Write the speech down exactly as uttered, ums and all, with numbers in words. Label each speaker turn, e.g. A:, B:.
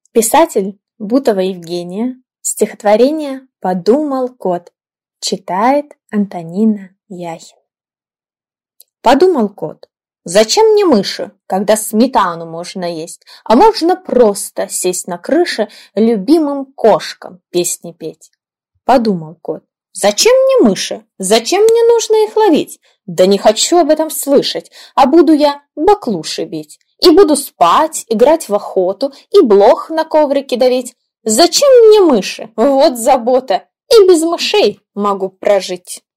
A: Писатель Бутова Евгения. Стихотворение «Подумал кот». Читает Антонина Яхина. Подумал кот: зачем мне мыши, когда сметану можно есть, а можно просто сесть на крыше, любимым кошкам песни петь? Подумал кот: зачем мне мыши, зачем мне нужно их ловить? Да не хочу об этом слышать, а буду я баклуши бить. И буду спать, играть в охоту и блох на коврике давить. Зачем мне мыши? Вот забота, и без мышей могу прожить.